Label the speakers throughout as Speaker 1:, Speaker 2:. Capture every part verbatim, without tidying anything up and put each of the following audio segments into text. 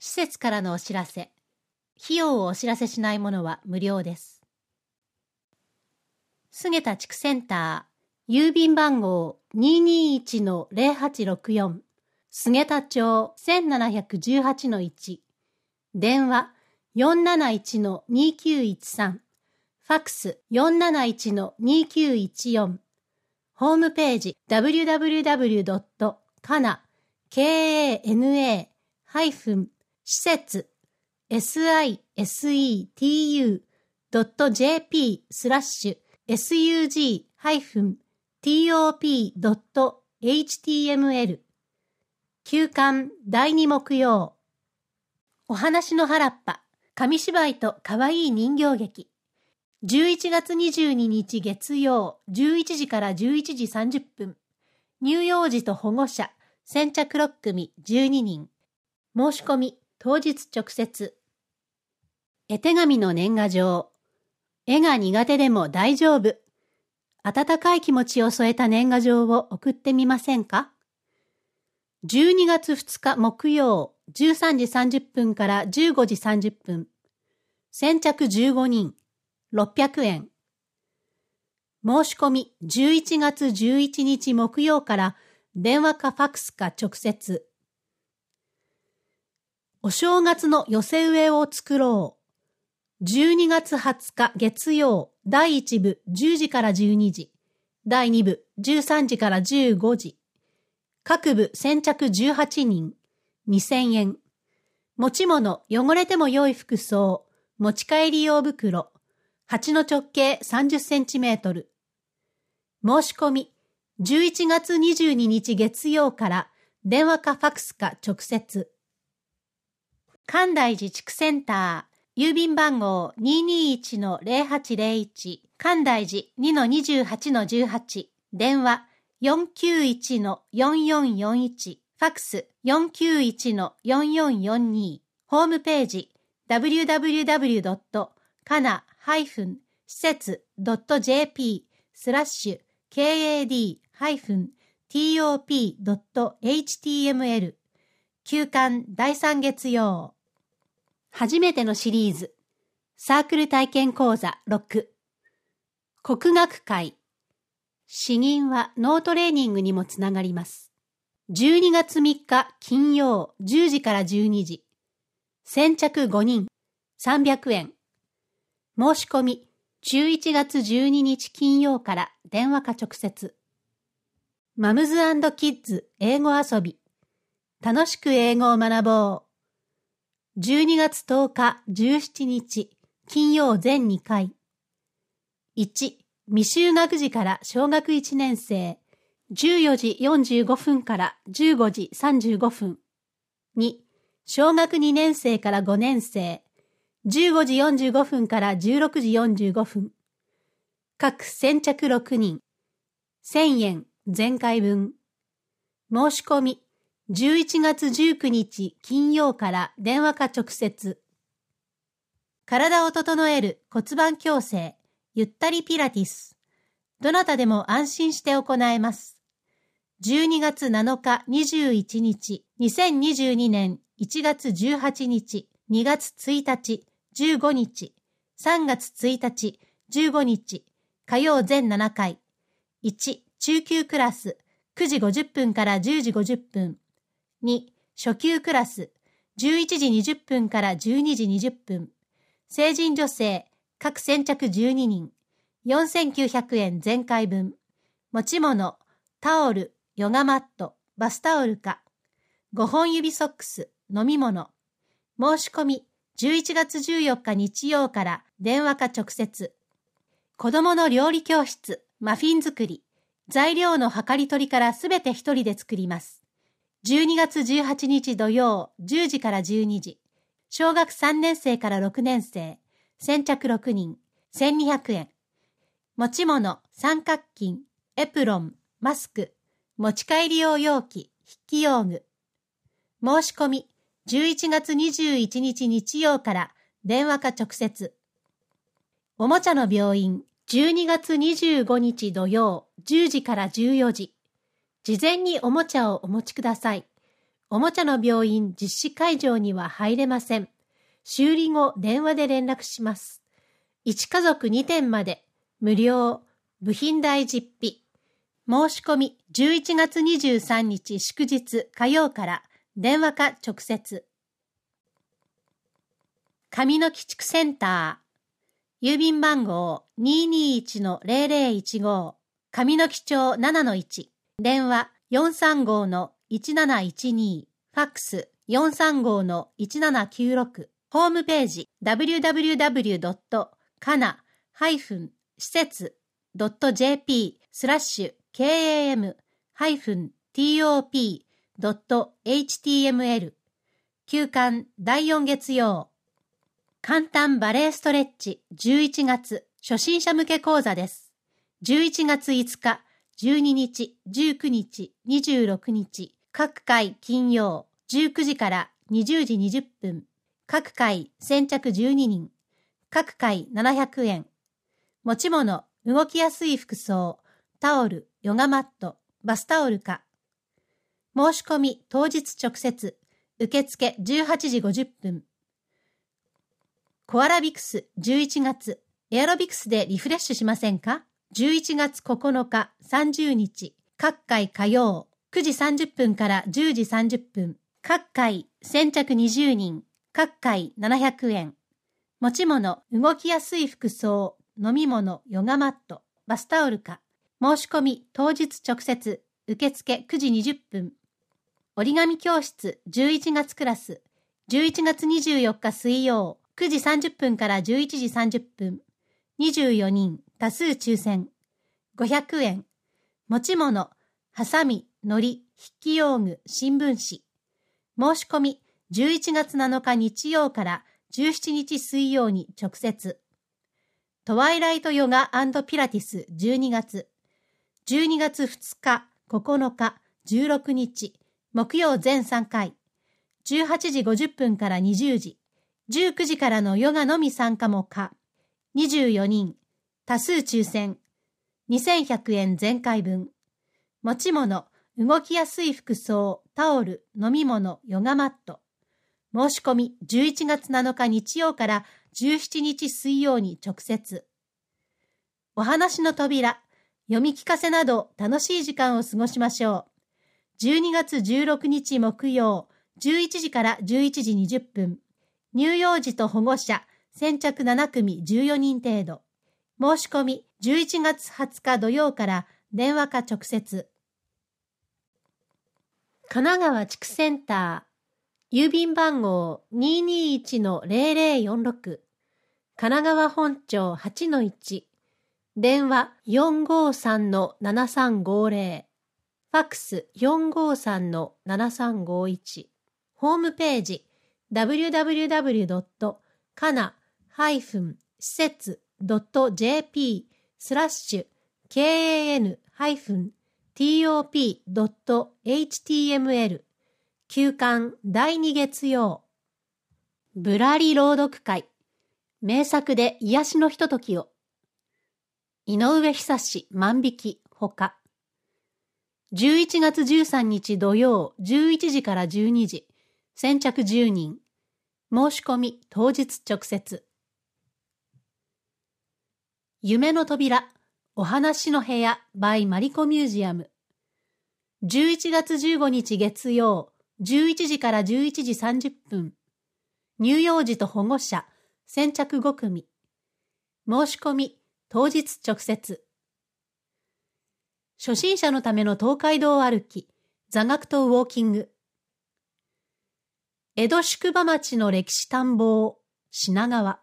Speaker 1: 施設からのお知らせ。費用をお知らせしないものは無料です。菅田地区センター、郵便番号 にーにーいちのゼロはちろくよん、菅田町 せんななひゃくじゅうはちのいち、電話 よんなないちのにきゅういちさん、ファックス よんなないちのにきゅういちよん、ホームページ ダブリューダブリューダブリュードットカナ ケーエーエヌエー ハイフン施設 シセツ ドットジェーピー スラッシュ エスユージー ハイフン ティーオーピー ドットエイチティーエムエル 休館だいに木曜。お話の原っぱ紙芝居とかわいい人形劇。じゅういちがつにじゅうににち月曜じゅういちじからじゅういちじさんじゅっぷん。乳幼児と保護者先着ろっくみじゅうににん。申し込み当日直接。絵手紙の年賀状。絵が苦手でも大丈夫。温かい気持ちを添えた年賀状を送ってみませんか？じゅうにがつふつか木曜じゅうさんじさんじゅっぷんからじゅうごじさんじゅっぷん。先着じゅうごにん。ろっぴゃくえん。申し込みじゅういちがつじゅういちにち木曜から電話かファックスか直接。お正月の寄せ植えを作ろう。じゅうにがつはつか月曜だいいちぶじゅうじからじゅうにじ、だいにぶじゅうさんじからじゅうごじ。各部先着じゅうはちにん、にせんえん。持ち物汚れても良い服装、持ち帰り用袋、鉢の直径さんじゅっセンチメートル。申し込みじゅういちがつにじゅうににち月曜から電話かファックスか直接。関大寺地区センター、郵便番号 にーにーいちのゼロはちゼロいち、関大寺 にのにじゅうはちのじゅうはち、電話 よんきゅういちのよんよんよんいち、ファックス よんきゅういちのよんよんよんに、ホームページ ダブリューダブリューダブリュードットカナ ハイフン施設 ドットジェーピー スラッシュ ケーエーディー ハイフン ティーオーピー ドットエイチティーエムエル 休館だいさん月曜。初めてのシリーズサークル体験講座ろく、国学会。詩吟は脳トレーニングにもつながります。じゅうにがつみっか金曜じゅうじからじゅうにじ。先着ごにん、さんびゃくえん。申し込みじゅういちがつじゅうににち金曜から電話か直接。マムズ&キッズ英語遊び。楽しく英語を学ぼう。じゅうにがつとおかじゅうしちにち金曜全にかい。いち. 未就学児から小学いちねん生じゅうよじよんじゅうごふんからじゅうごじさんじゅうごふん。に. 小学にねん生からごねん生じゅうごじよんじゅうごふんからじゅうろくじよんじゅうごふん。各先着ろくにん。せんえん全回分。申し込みじゅういちがつじゅうくにち金曜から電話か直接。体を整える骨盤矯正、ゆったりピラティス。どなたでも安心して行えます。じゅうにがつなのかにじゅういちにち、にせんにじゅうにねんいちがつじゅうはちにち、にがつついたち、じゅうごにち、さんがつついたち、じゅうごにち、火曜全ななかい。いち. 中級クラス、くじごじゅっぷんからじゅうじごじゅっぷん。に. 初級クラス、じゅういちじにじゅっぷんからじゅうにじにじゅっぷん。成人女性、各先着じゅうににん。よんせんきゅうひゃくえん全回分。持ち物、タオル、ヨガマット、バスタオルか。ごほん指ソックス、飲み物。申し込み、じゅういちがつじゅうよっか日曜から電話か直接。子供の料理教室、マフィン作り。材料の量り取りからすべて一人で作ります。じゅうにがつじゅうはちにち土曜じゅうじからじゅうにじ。小学さんねん生からろくねん生。先着ろくにん。せんにひゃくえん。持ち物、三角巾、エプロン、マスク。持ち帰り用容器、筆記用具。申し込み、じゅういちがつにじゅういちにち日曜から電話か直接。おもちゃの病院、じゅうにがつにじゅうごにち土曜じゅうじからじゅうよじ。事前におもちゃをお持ちください。 おもちゃの病院実施会場には入れません。修理後、電話で連絡します。いち家族にてんまで、無料、部品代実費。申し込みじゅういちがつにじゅうさんにち祝日火曜から、電話か直接。上野鬼畜センター。郵便番号 にーにーいちのゼロゼロいちご。上野木町 ななのいち。電話 よんさんごのいちなないちに。ファックス よんさんごのいちななきゅうろく。ホームページ ダブリューダブリューダブリュードットかなダッシュ施設 ドットジェーピー スラッシュ ケーエーエム ハイフン ティーオーピー ドットエイチティーエムエル。休館だいよん月曜。簡単バレエストレッチじゅういちがつ初心者向け講座です。じゅういちがついつか、じゅうににち、じゅうくにち、にじゅうろくにち、各回金曜じゅうくじからにじゅうじにじゅっぷん。各回先着じゅうににん。各回ななひゃくえん。持ち物、動きやすい服装、タオル、ヨガマット、バスタオルか。申し込み当日直接。受付じゅうはちじごじゅっぷん。コアラビクスじゅういちがつ。エアロビクスでリフレッシュしませんか？ じゅういちがつここのか、さんじゅうにち。各回火曜くじさんじゅっぷんからじゅうじさんじゅっぷん。各回先着にじゅうにん。各回ななひゃくえん。持ち物、動きやすい服装、飲み物、ヨガマット、バスタオルか。申し込み当日直接。受付くじにじゅっぷん。折り紙教室じゅういちがつクラス。じゅういちがつにじゅうよっか水曜くじさんじゅっぷんからじゅういちじさんじゅっぷん。にじゅうよにん多数抽選。ごひゃくえん。持ち物、ハサミ、糊、筆記用具、新聞紙。申し込みじゅういちがつなのか日曜からじゅうしちにち水曜に直接。トワイライトヨガ&ピラティスじゅうにがつ。じゅうにがつふつか、ここのか、じゅうろくにち。木曜全さんかい。じゅうはちじごじゅっぷんからにじゅうじ。じゅうくじからのヨガのみ参加も可。にじゅうよにん。多数抽選。にせんひゃくえん全回分。持ち物、動きやすい服装、タオル、飲み物、ヨガマット。申し込みじゅういちがつなのか日曜からじゅうしちにち水曜に直接。お話の扉、読み聞かせなど楽しい時間を過ごしましょう。じゅうにがつじゅうろくにち木曜、じゅういちじからじゅういちじにじゅっぷん。乳幼児と保護者、先着ななくみじゅうよにん程度。申し込みじゅういちがつはつか土曜から電話か直接。神奈川地区センター、郵便番号 にーにーいちのゼロゼロよんろく。神奈川本町 はちのいち。電話 よんごさんのななさんごゼロ。ファックス よんごさんのななさんごいち。ホームページ ダブリューダブリューダブリュードットかなダッシュ施設 ドットジェーピー スラッシュ ケーエーエヌ ティーオーピー ドットエイチティーエムエル。休館だいに月曜。ぶらり朗読会。名作で癒しのひとときを。井上久志万引きほか。じゅういちがつじゅうさんにち土曜じゅういちじからじゅうにじ。先着じゅうにん。申し込み当日直接。夢の扉、お話の部屋 by マリコミュージアム。じゅういちがつじゅうごにち月曜じゅういちじからじゅういちじさんじゅっぷん。乳幼児と保護者、先着ごくみ。申し込み当日直接。初心者のための東海道歩き、座学とウォーキング。江戸宿場町の歴史探訪、品川。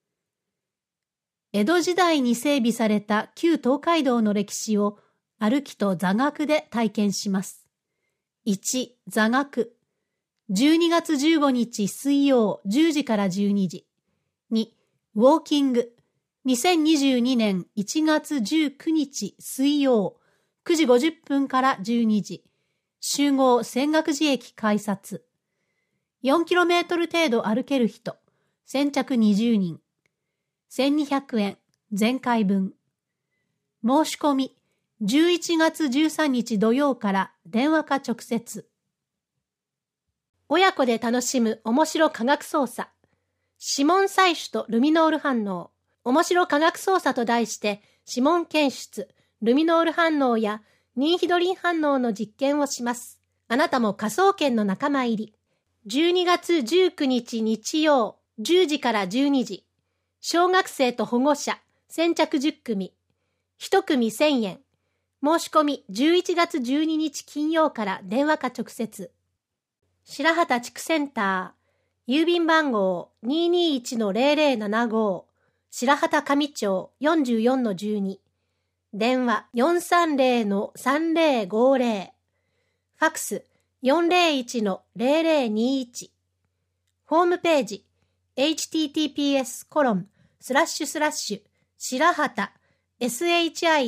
Speaker 1: 江戸時代に整備された旧東海道の歴史を歩きと座学で体験します。いち、座学。じゅうにがつじゅうごにち水曜じゅうじからじゅうにじ。に、ウォーキング。にせんにじゅうにねんいちがつじゅうくにち水曜くじごじゅっぷんからじゅうにじ。集合泉岳寺駅改札。よんキロメートル程度歩ける人。先着にじゅうにん。せんにひゃくえん。全回分。申し込み。じゅういちがつじゅうさんにち土曜から電話か直接。 親子で楽しむ面白科学操作。指紋採取とルミノール反応。面白科学操作と題して、指紋検出、ルミノール反応やニンヒドリン反応の実験をします。あなたも科捜研の仲間入り。じゅうにがつじゅうくにち日曜、じゅうじからじゅうにじ。小学生と保護者、先着じゅっくみ。いちくみせんえん。申し込みじゅういちがつじゅうににち金曜から電話か直接。白畑地区センター、郵便番号 にーにーいちのゼロゼロななご、白畑上町 よんじゅうよんのじゅうに、電話 よんさんゼロのさんゼロごゼロ、ファックス よんゼロいちのゼロゼロにいち、ホームページ エイチティーティーピーエスコロンスラッシュスラッシュ白畑 シャ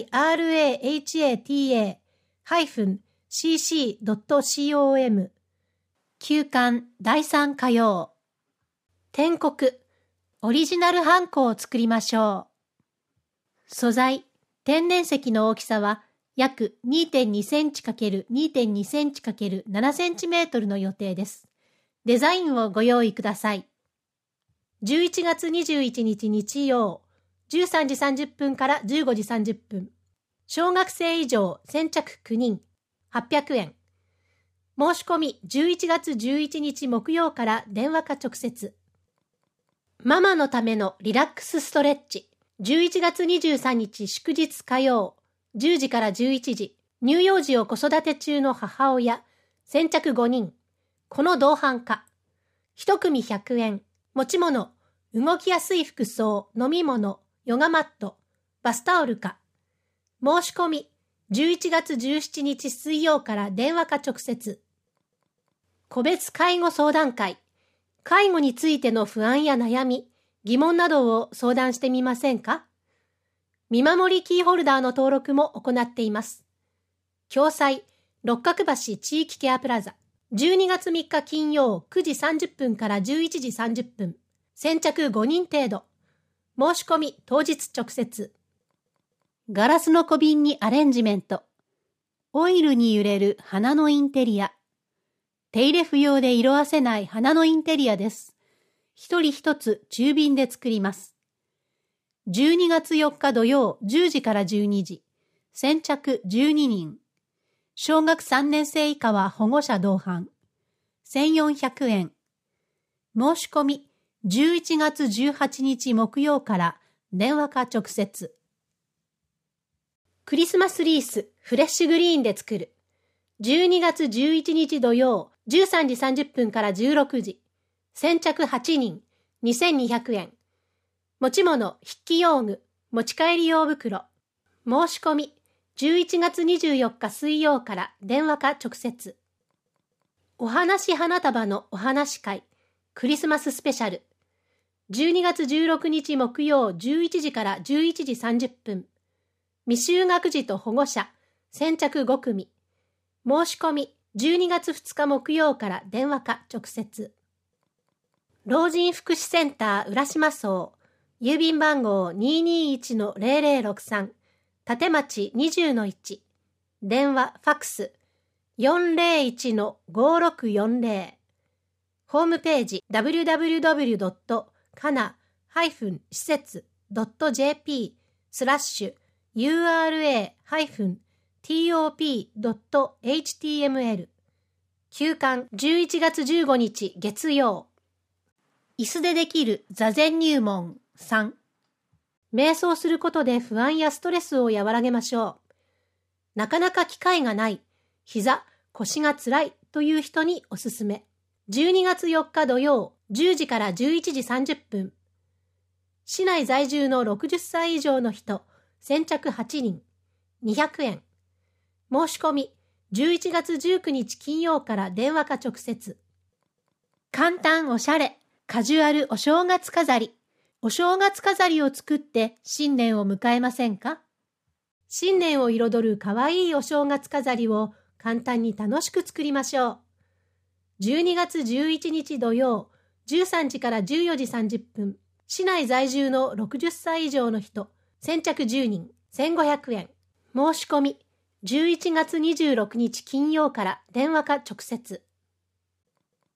Speaker 1: ーハイフンシーシードットコム 休刊だいさん火曜。篆刻オリジナルハンコを作りましょう。素材天然石の大きさは約 にてんにセンチ×にてんにセンチ×ななセンチメートルの予定です。デザインをご用意ください。じゅういちがつにじゅういちにち日曜、じゅうさんじさんじゅっぷんからじゅうごじさんじゅっぷん。小学生以上先着きゅうにん、はっぴゃくえん。申し込みじゅういちがつじゅういちにち木曜から電話か直接。ママのためのリラックスストレッチ。じゅういちがつにじゅうさんにち祝日火曜、じゅうじからじゅういちじ。乳幼児を子育て中の母親、先着ごにん。この同伴化。いちくみひゃくえん。持ち物、動きやすい服装、飲み物、ヨガマット、バスタオルか。申し込み、じゅういちがつじゅうしちにち水曜から電話か直接。個別介護相談会。介護についての不安や悩み、疑問などを相談してみませんか？見守りキーホルダーの登録も行っています。共催、六角橋地域ケアプラザ。じゅうにがつみっか金曜くじさんじゅっぷんからじゅういちじさんじゅっぷん。先着ごにん程度。申し込み当日直接。ガラスの小瓶にアレンジメント。オイルに揺れる花のインテリア。手入れ不要で色あせない花のインテリアです。一人一つ中瓶で作ります。じゅうにがつよっか土曜じゅうじからじゅうにじ。先着じゅうににん。小学さんねん生以下は保護者同伴。せんよんひゃくえん。申し込みじゅういちがつじゅうはちにち木曜から電話か直接。クリスマスリースフレッシュグリーンで作る。じゅうにがつじゅういちにち土曜じゅうさんじさんじゅっぷんからじゅうろくじ。先着はちにん、にせんにひゃくえん。持ち物、筆記用具、持ち帰り用袋。申し込み、じゅういちがつにじゅうよっか水曜から電話か直接。お話花束のお話会、クリスマススペシャル。じゅうにがつじゅうろくにち木曜じゅういちじからじゅういちじさんじゅっぷん。未就学児と保護者、先着ごくみ。申し込み、じゅうにがつふつか木曜から電話か直接。老人福祉センター浦島荘、郵便番号 にーにーいちのゼロゼロろくさん、立町 にじゅうのいち、電話、ファックス よんゼロいちのごろくよんゼロ、ホームページ ダブリューダブリューダブリュードットかな施設ドットジェーピー スラッシュ ユーアールエー ハイフン ティーオーピー ドット エイチティーエムエル 休刊じゅういちがつじゅうごにち月曜。椅子でできる座禅入門さん。瞑想することで不安やストレスを和らげましょう。なかなか機会がない、膝、腰がつらいという人におすすめ。じゅうにがつよっか土曜じゅうじからじゅういちじさんじゅっぷん。市内在住のろくじゅっさい以上の人、先着はちにん、にひゃくえん。申し込み、じゅういちがつじゅうくにち金曜から電話か直接。簡単おしゃれ、カジュアルお正月飾り。お正月飾りを作って新年を迎えませんか？新年を彩るかわいいお正月飾りを簡単に楽しく作りましょう。じゅうにがつじゅういちにち土曜、じゅうさんじからじゅうよじさんじゅっぷん。市内在住のろくじゅっさい以上の人、先着じゅうにん、せんごひゃくえん。申し込み、じゅういちがつにじゅうろくにち金曜から電話か直接。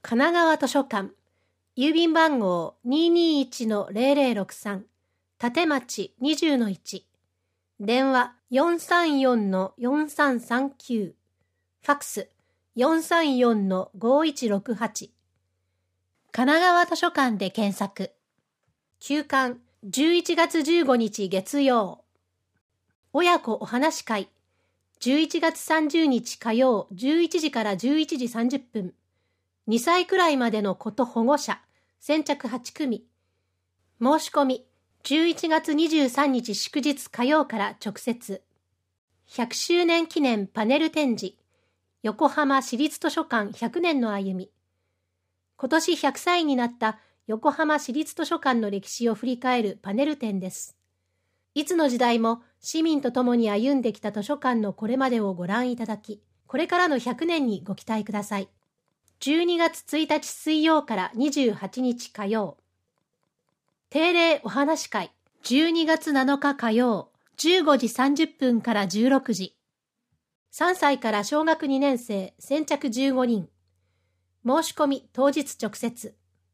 Speaker 1: 神奈川図書館、郵便番号 にーにーいちのゼロゼロろくさん、立町 にじゅうのいち、電話 よんさんよんのよんさんさんきゅう、ファックス よんさんよんのごいちろくはち、神奈川図書館で検索。休館じゅういちがつじゅうごにち月曜。親子お話会じゅういちがつさんじゅうにち火曜じゅういちじからじゅういちじさんじゅっぷん。にさいくらいまでの子と保護者、先着はちくみ。申し込み、じゅういちがつにじゅうさんにち祝日火曜から直接。ひゃくしゅうねん記念パネル展示、横浜市立図書館ひゃくねんの歩み。今年ひゃくさいになった横浜市立図書館の歴史を振り返るパネル展です。いつの時代も市民と共に歩んできた図書館のこれまでをご覧いただき、これからのひゃくねんにご期待ください。じゅうにがつついたち水曜からにじゅうはちにち火曜。定例お話会じゅうにがつなのか火曜じゅうごじさんじゅっぷんからじゅうろくじ。さんさいから小学にねんせい先着じゅうごにん。申し込み当日直接。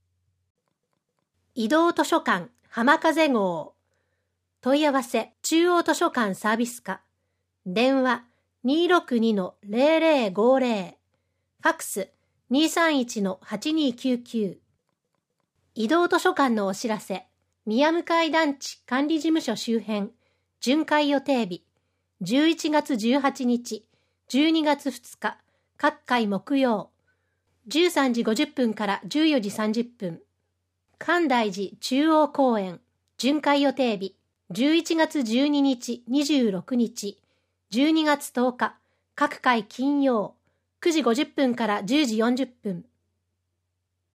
Speaker 1: 移動図書館浜風号。問い合わせ中央図書館サービス課。電話 にーろくにのゼロゼロごゼロ。ファックス にーさんいちのはちにーきゅうきゅう。移動図書館のお知らせ。宮向団地管理事務所周辺。巡回予定日。じゅういちがつじゅうはちにち、じゅうにがつふつか、各回木曜。じゅうさんじごじゅっぷんからじゅうよじさんじゅっぷん。関大寺中央公園。巡回予定日。じゅういちがつじゅうににち、にじゅうろくにち、じゅうにがつとおか、各回金曜。くじごじゅっぷんからじゅうじよんじゅっぷん。